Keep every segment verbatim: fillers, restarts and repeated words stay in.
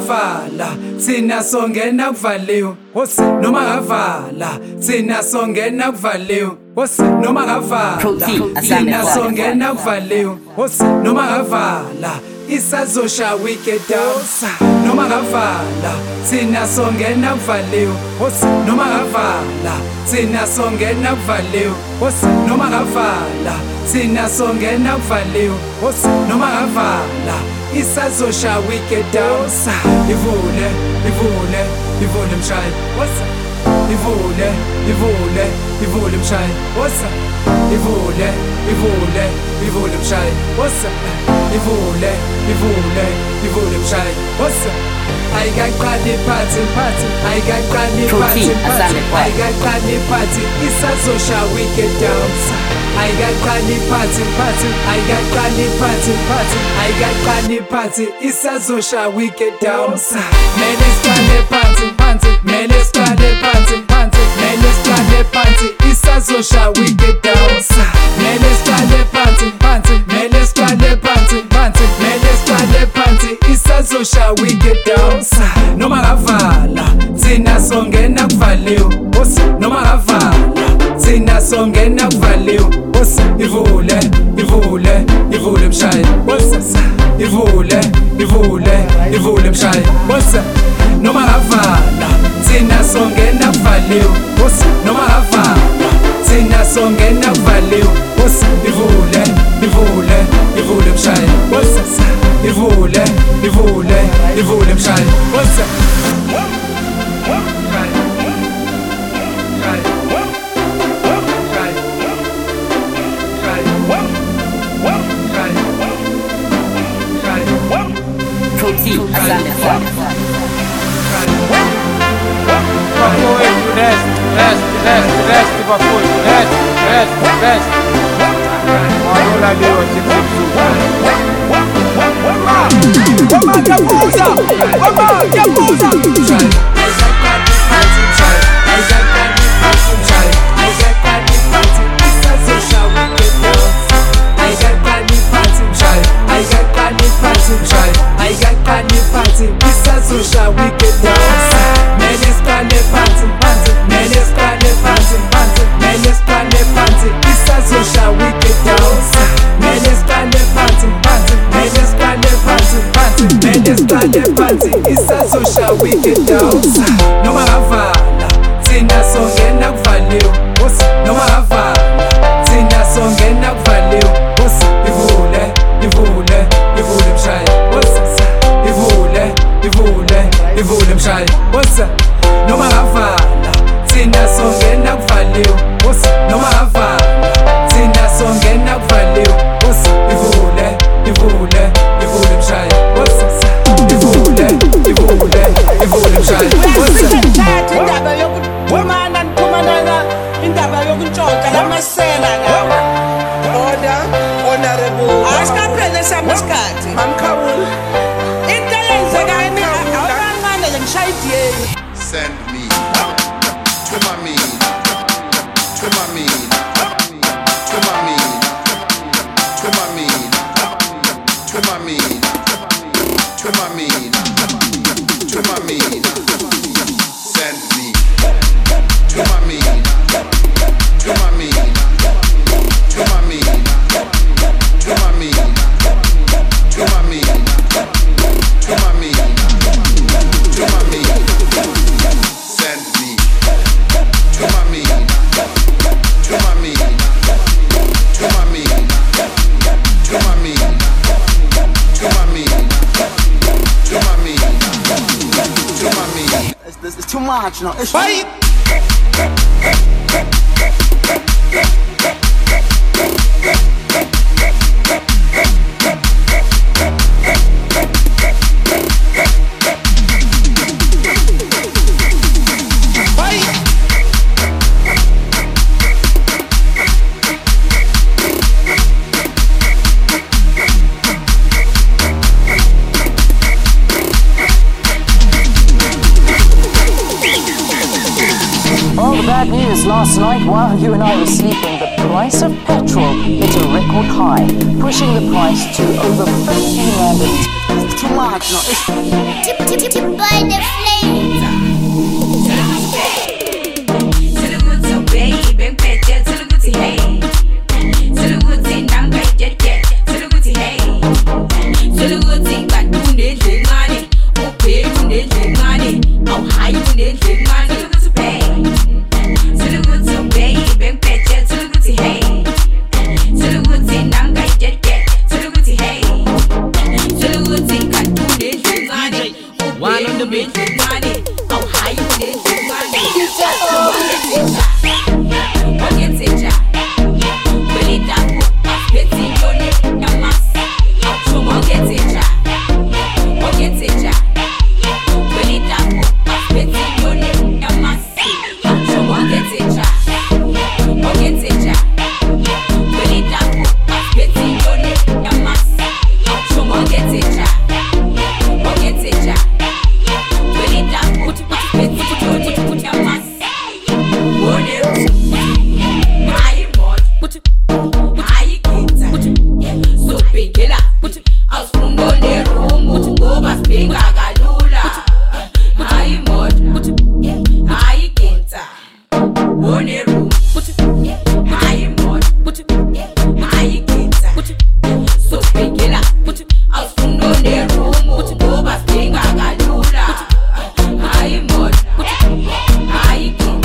ngavala thina songena kuvaliwe noma ngavala thina songena kuvaliwe noma ngavala thina songena kuvaliwe noma ngavala isazosha wicked dance noma ngavala thina songena kuvaliwe noma ngavala thina songena kuvaliwe noma ngavala thina songena kuvaliwe noma ngavala isazosha wicked dance ivule ivule ivule mshayi ivule ivule ivule mshayi ivule ivule ivule mshayi ivule ivule ivule mshayi ayikaqali phansi phansi ayikaqali phansi phansi ayikaqali phansi isazosha wicked dance ayikaqali phansi phansi ayikaqali phansi phansi ayikaqali phansi isazosha wicked dance mele siqale phansi phansi mele siqale phansi phansi mele siqale phansi isazosha wicked dance mele siqale phansi phansi mele siqale phansi phansi mele siqale phansi isazosha wicked dance noma ngavala thina songena kuvaliwe noma ngavala thina songena kuvaliwe ivule ivule ivule mshayi ivule ivule ivule mshayi noma ngavala thina songena kuvaliwe noma ngavala thina songena kuvaliwe ivule ivule ivule mshayi ivule ivule ivule mshayi Fruity Asante Rest, rest, rest, rest, Liverpool, rest, rest, rest. All I do is Oma Yabuza, Oma Yabuza. Isazosha wicked dance mele siqale phansi phansi mele siqale phansi phansi mele siqale phansi isazosha wicked dance mele siqale phansi phansi mele siqale phansi phansi mele siqale phansi isazosha wicked dance noma ngavala thina songena kuvaliwe noma ngavala thina songena kuvaliwe ivule ivule ivule mshayi ivule ivule ivule mshayi noma ngavala thina songena kuvaliwe noma ngavala thina songena kuvaliwe ivule ivule ivule mshayi ivule ivule ivule mshayi indaba yokuphumana niphumanana indaba yokuntshontsha lamasela lawa order honorable asikaphele sami isikhathi mamkhawula into eyenzekani awukancane le ngishayidiyeni send me to my mean to my mean to my mean to my mean to my mean to my mean to my mean send me to my mean to my mean to my mean to my mean to my mean to my mean to my mean send me to my mean to my mean to my mean to my mean to my mean to my mean to my mean it's, it's too much, no. It's Fight! All the bad news last night while you and I were sleeping, the price of petrol hit a record high, pushing the price to over fifteen rand. It's too much, no? It's Tip, tip, tip, tip, by the flames. Suluguti, baby, pete, suluguti, hey. Suluguti, nanga, jet, jet, suluguti, hey. Suluguti, but you need drink money. Okay, you need drink money. How high you need drink money? Suluguti, pay. Suluguti, baby, pete, suluguti, hey. Suluguti, nanga, jet, jet, suluguti, hey. Suluguti, but you need drink money. One on the beat. Money. How high you need drink money? Forget it, ja. Well, it up, get it, your neck, your mass. Forget it, ja. Forget it, ja. Well, it up, get it, your neck, your mass. Forget it, ja. Forget it, ja. Well, it up, get it, your neck, your mass. Forget it, ja. Forget it, ja. Well, it up, put it, put it, put it, put it, put your mass. What else? My mod, put it, my kids, put it, so big killer, put it, I'll spoon on the room, put it, over spring, gagalula. My mod, put it, my kids, on the room, put it, my mod, put it, my kids, put it, so big killer, put it, I'll spoon on the room, put it, over spring, gagalula. My mod, put it, my kids.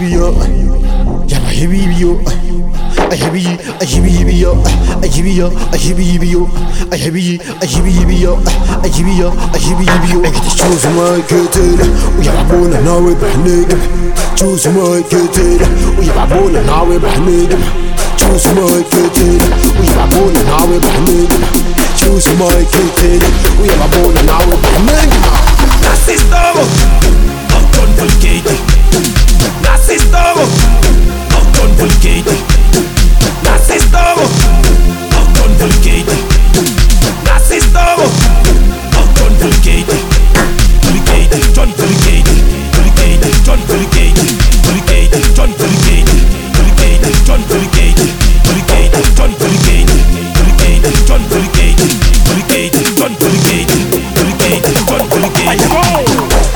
heavy yo. Yeah, my heavy yo. I heavy, I heavy yo. I heavy yo. I heavy yo. I heavy, I heavy yo. I heavy yo. I heavy yo. I get to choose my kid. We are born and now we're behind. Choose my kid. We are born and now we're behind. Choose my kid. We are born and now we're behind. Choose my kid. We are born and now we're behind. Nasistoro, autoconvocated. Nasistoro, autoconvocated. Nasistoro, autoconvocated. Nasistoro, autoconvocated. Volcated, John Volcated. Volcated, John Volcated. Volcated, John Volcated. Volcated, John Volcated. Volcated, John Volcated. Volcated, John Volcated. Volcated, John Volcated. Volcated, John Volcated.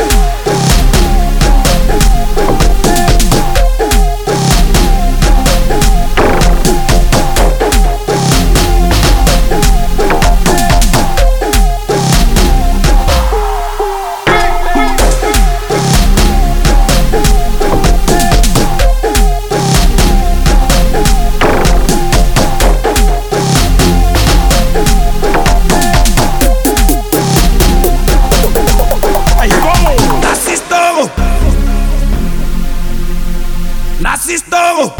Nasistoro,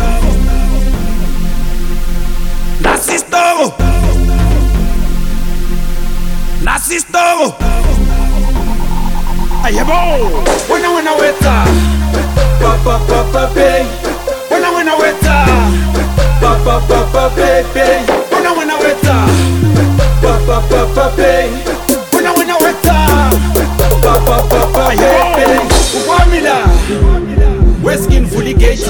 Nasistoro, Nasistoro. Ayabo, when I wanna wait, papa papa pay. When I wanna wait, papa papa pay pay. When I wanna wait, papa papa pay. When I wanna wait, papa papa pay pay. Uwamila, West Skin fully gated.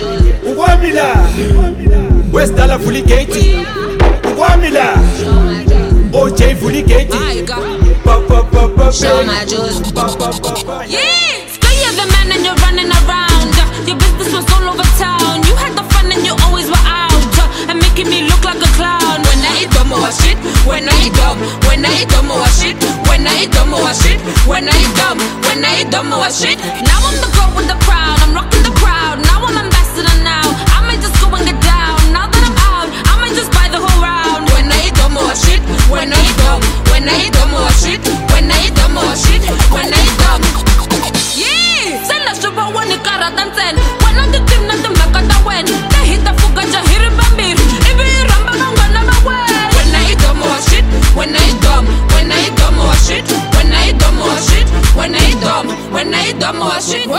Uwamila, West Dollar fully gated. Uwamila, O J fully gated. Papa papa Show my juice. Yeah, still you're the man and you're running around. Your business was all over town. You had the fun and you always were out and making me look like a clown. When I eat dumb or shit, when I eat dumb, when I eat dumb or shit, when I eat dumb or shit, when I eat dumb, when I eat dumb or shit. Now I'm the girl with the crown, I'm rocking the crowd. Now I'm ambassador now. I might just go and get down. Now that I'm out, I might just buy the whole round. When I eat dumb or shit, when I eat dumb, when I eat dumb or shit, when I eat dumb or shit, when I eat dumb. Yeah, send us to roll when you got a dancing. When I did him, nothing back at the when. They hit the fuga, just hear it from me. If you run, I'm gonna never win. When I eat dumb or shit, when I eat dumb, when I eat dumb or shit, when I eat dumb or shit, when I eat dumb, when I eat dumb or shit.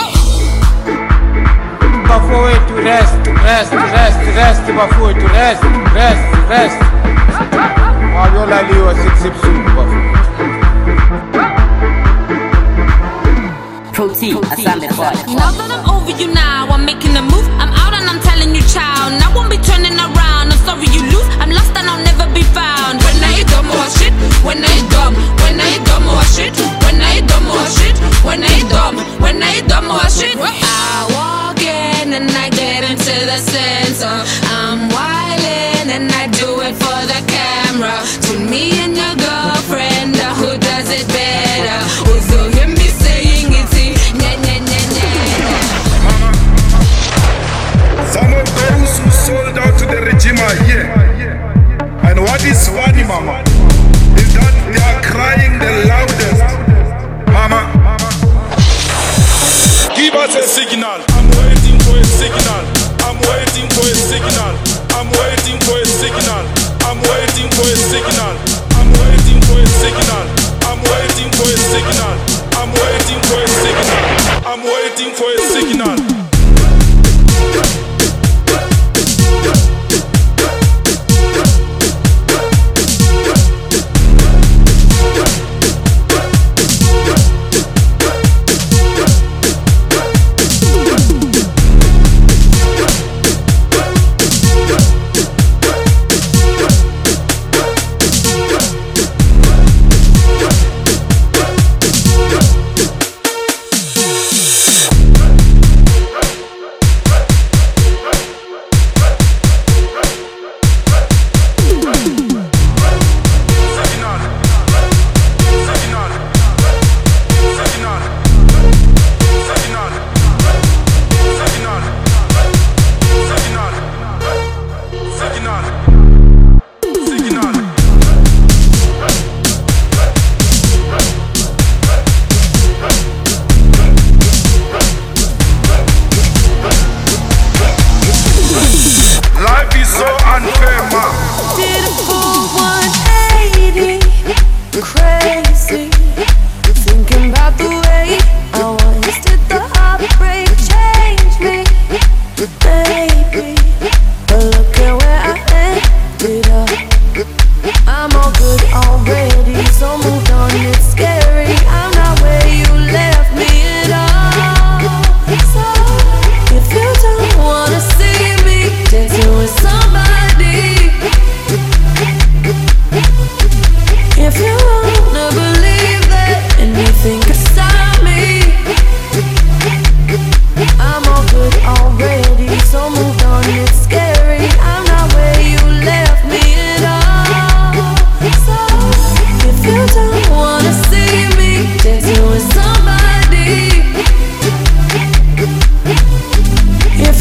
Bafou to rest, rest, rest, rest, Bafou to rest, rest, rest. Maviola Leo six six two, Bafou. Protein, Asante boy. Now that I'm over you now, I'm making a move. I'm out and I'm telling you chow. Now I won't be turning around. I'm sorry you lose. I'm lost and I'll never be found. When I eat dumb or shit, when I eat dumb, when I eat dumb or shit, when I eat dumb or shit, when I eat dumb, when I eat dumb or shit. I walk in and I get into the center. I'm wildin' and I do it for the camera. To me and your girlfriend, uh, who does it better? Also hear me saying it. Some of those who sold out to the regime are here. And what is funny, mama, is that they are crying the loudest. Mama, give us a signal. I'm waiting for a signal. I'm waiting for a signal. I'm waiting for a signal. I'm waiting for a signal. I'm waiting for a signal. I'm waiting for a signal. I'm waiting for a signal. I'm waiting for a signal.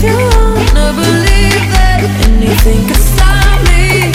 you wanna believe that anything can stop me,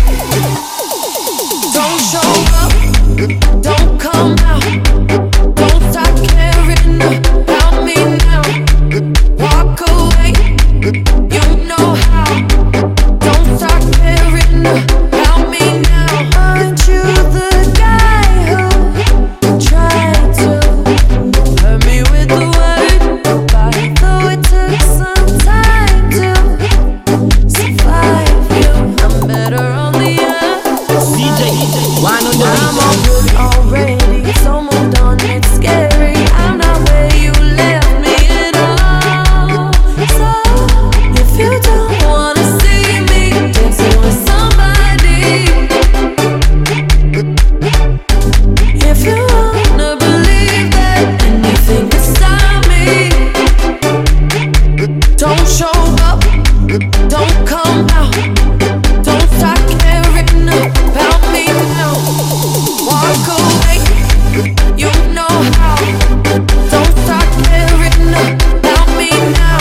don't show up, don't come out, don't stop caring about me now. Walk away, you know how. Don't stop caring about me now. Aren't you the guy who tried to hurt me with the word goodbye? Though it took some time to survive you, I'm better on the earth. D J, why not the I'm all good already, so moved on, it's scary. I'm not where you left me at all. So if you don't wanna see me dancing with somebody, if you wanna believe that anything can stop me, don't show up, don't come out, don't stop caring about me now. Walk away, you know how. Don't stop caring about me now.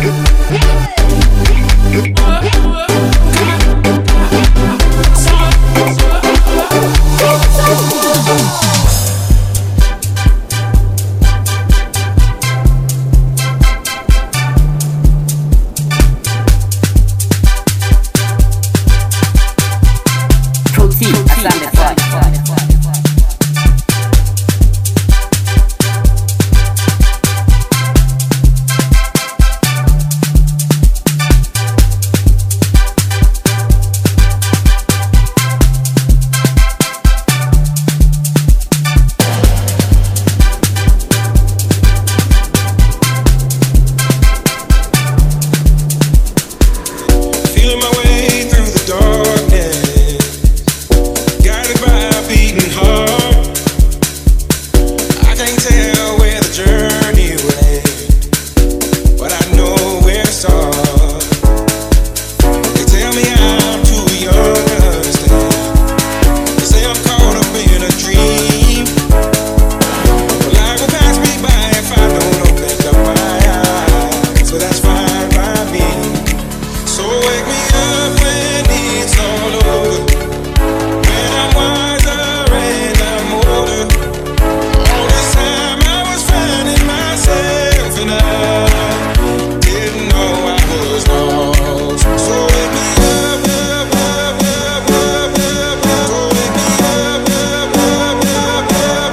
Proceed, Assam the Fun. Feeling my way through the darkness, guided by a beating heart. I can't tell where the journey will end, but I know where to start. They tell me I'm too young to understand. They say I'm caught up in a dream. Well, life will pass me by if I don't open up my eyes, so that's fine by me. So wake me up when it's all over, when I'm wiser and I'm older. All this time I was finding myself and I didn't know I was lost. So wake me up, up, up, up, up, up, up. So wake me up, up, up, up, up,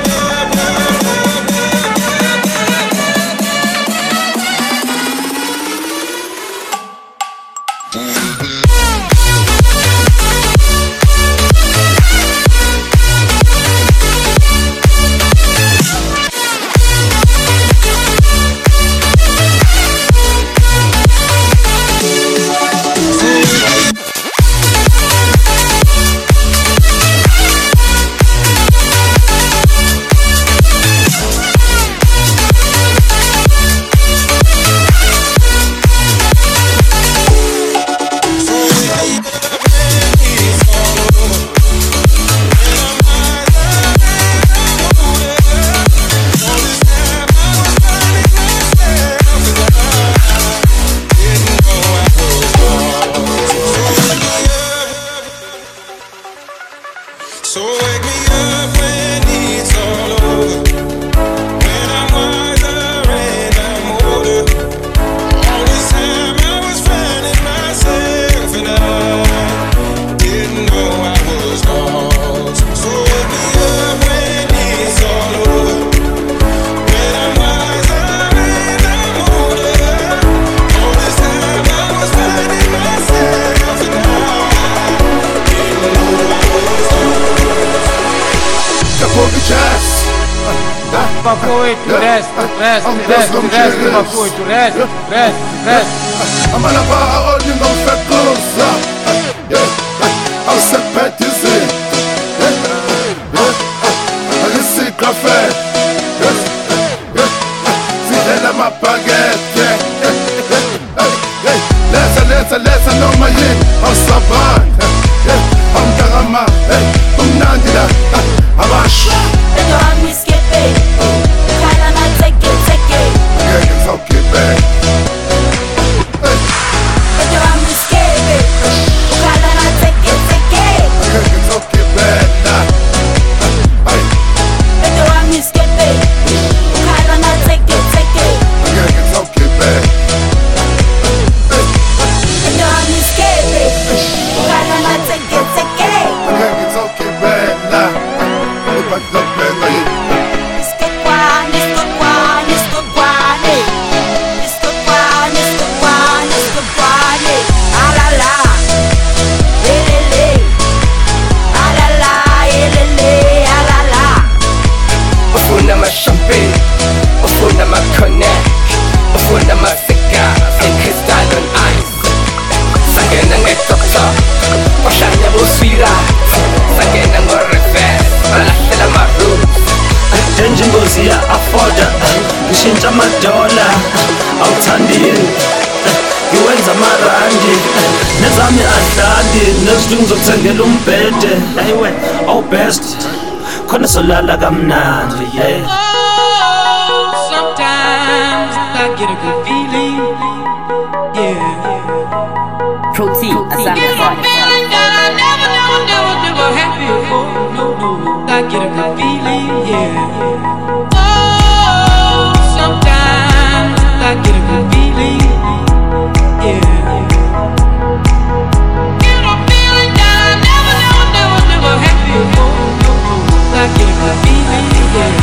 So wake me up when it's all over, when I'm wiser and I'm older. All this time I was finding myself and I didn't know I was lost. So wake me up when it's all over, when I'm wiser and I'm older. All this time I was finding myself and I didn't know I was lost. Jazz. Bafui, tu reste, reste, reste, reste, Bafui, tu reste, reste, reste. I'm on a bar, all you know, fat clothes. I'll set back to see. I can see café. See that I'm a baguette. Let's, let's, let's, I know my yin. I'm Saban. I'm Darama. I'm Nandida. I'm Ash. And you're on me skipping. Kinda not take it, take it. Yeah, it's okay, babe. Ufika ngizokuthengela umbhede ayiwe oh best khona solala kamnandi yeah. Sometimes I get a good feeling, yeah. Protein, I get a feeling that I never, never, never, never had before. No, no, I get a good feeling, yeah. Oh, sometimes I get a good feeling, yeah. Get a feeling that I never, never, never, never had before. No, no, I get a good feeling, yeah.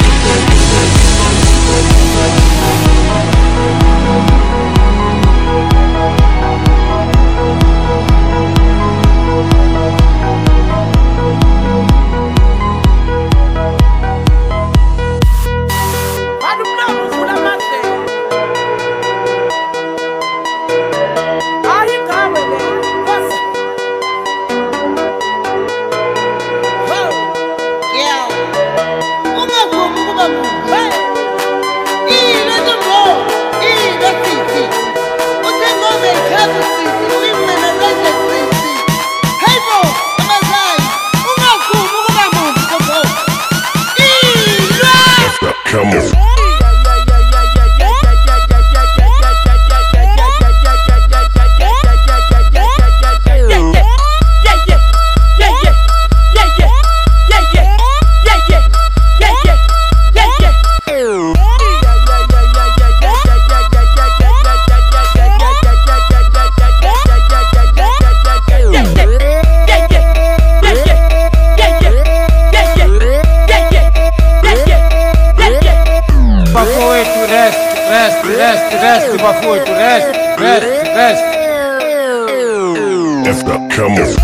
Come on. Rest, bafui, tu rest, rest, rest. Come on.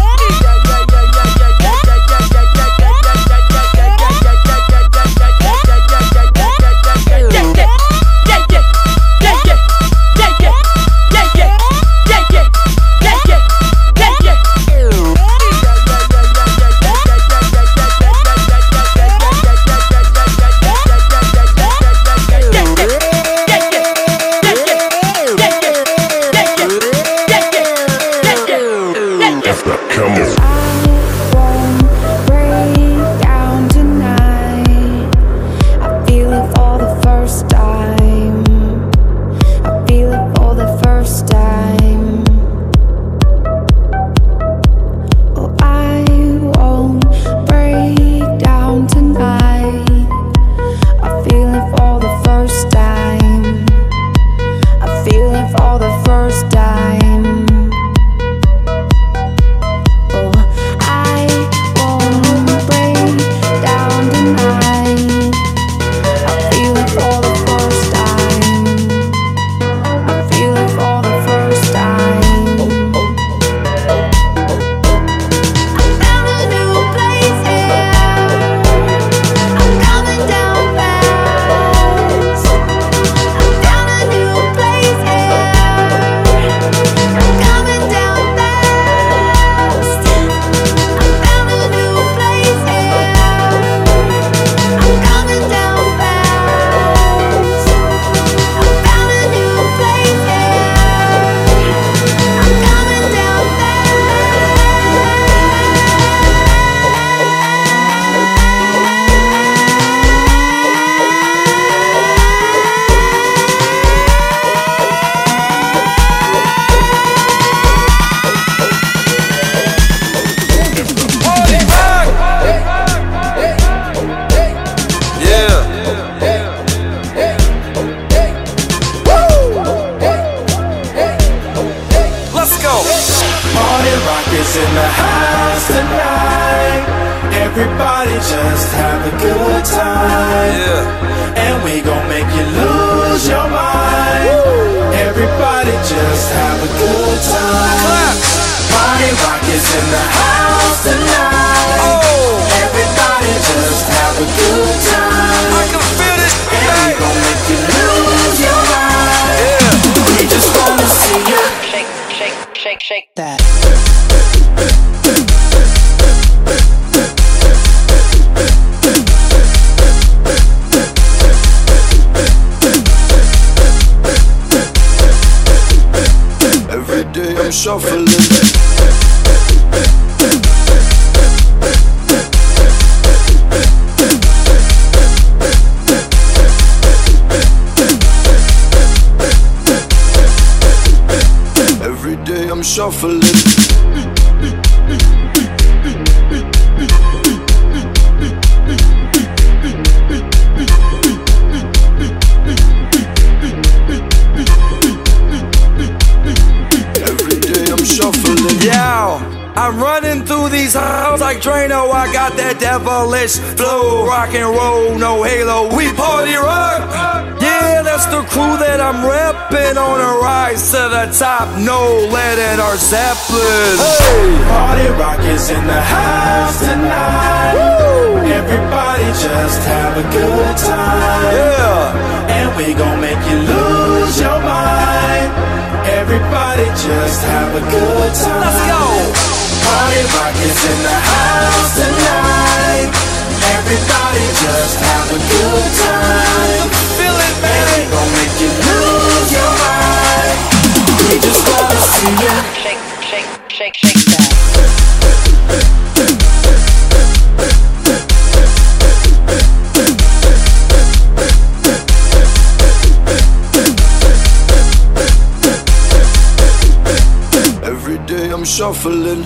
Everybody just have a good time, yeah. And we gon' make you lose your mind. Woo. Everybody just have a good time. Party rock is in the house tonight. Oh. Everybody just have a good time. I can feel this. And we gon' make you lose your mind, yeah. We just wanna see you shake, shake, shake, shake that. I'm shuffling. I'm shuffling. Every day I'm shuffling. Yo, I'm running through these halls like Drano. I got that devilish flow, rock and roll, no halo. We party rock. Yeah, that's the crew that I'm reppin' on a rise to the top. No lead or Zeppelin. Hey, party rock is in the house tonight. Woo! Everybody just have a good time. Yeah, and we gon' make you lose your mind. Everybody just have a good time. Let's go. Party rock is in the house tonight. Everybody just have a good time. Feel it, baby. We gon' make you lose your mind. We just wanna see you shake, shake, shake, shake that. Every day I'm shuffling.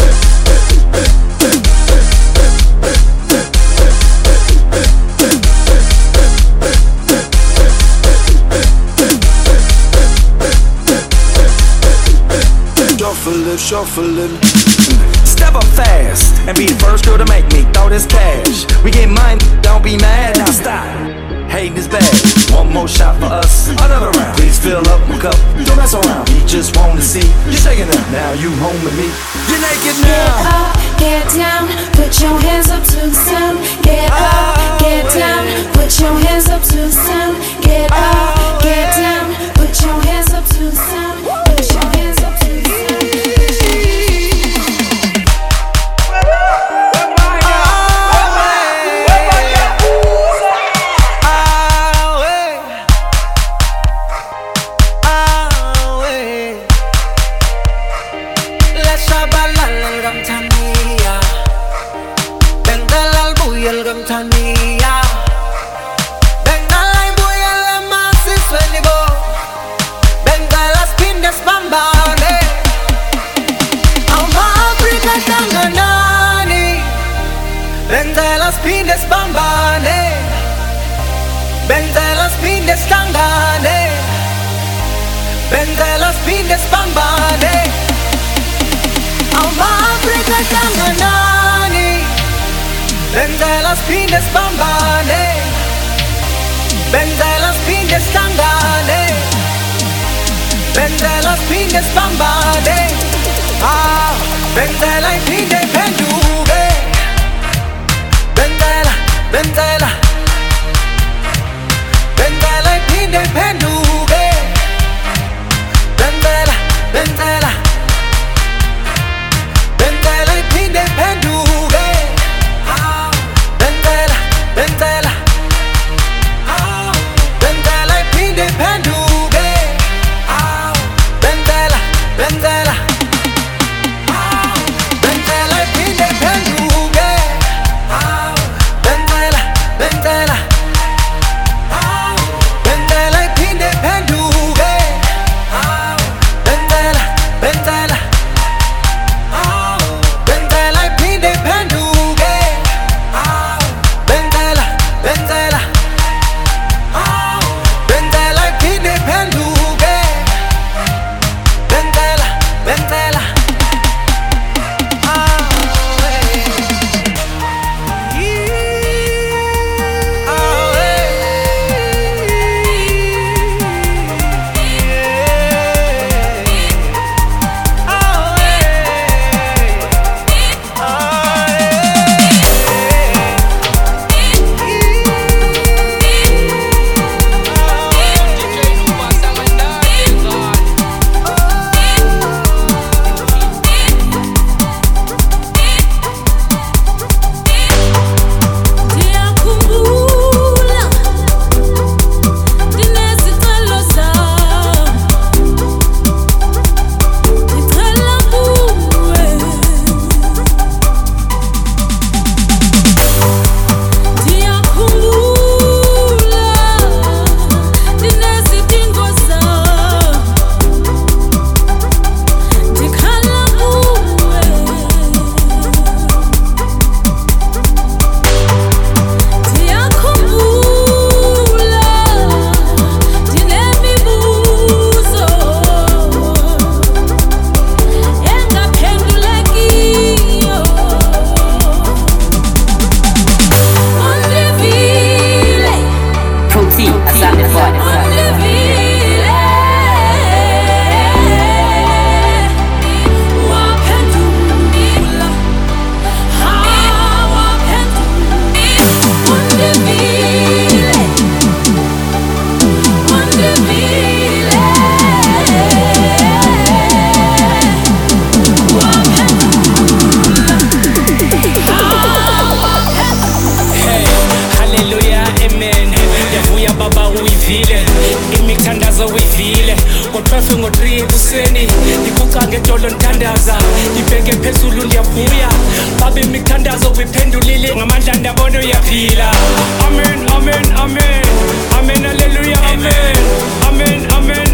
Shuffling, shuffling. Step up fast and be the first girl to make me throw this cash. We get mine, don't be mad, now stop. Hating is bad. One more shot for us, another round. Please fill up my cup, don't mess around. We just wanna see you shaking up. Now you home with me, you're naked now. Get up, get down, put your hands up to the sound. Get up, get down, put your hands up to the sound. Get up, get down, put your hands up to the sound. Put your hands up to the sound. Vente las pindes bambane, vente las pindes tangane, vente las pindes bambane. Alma Africa tanganani, vente las pindes bambane, vente las pindes tangane, vente las pindes bambane. Ah, vente la pinde penduge. Vendela, vendela, vendela y pinde penduge. Vendela, vendela, vendela y pinde penduge. Ah, vendela, vendela, ah, vendela y pinde penduge. Ah, vendela, vendela, ah, ekuseni ikucange edolo nthandaza ngibheke phezulu ndiyavuya babe imithandazo biphendulile ngamandla ndabona uyaphila amen amen amen amen haleluya amen amen amen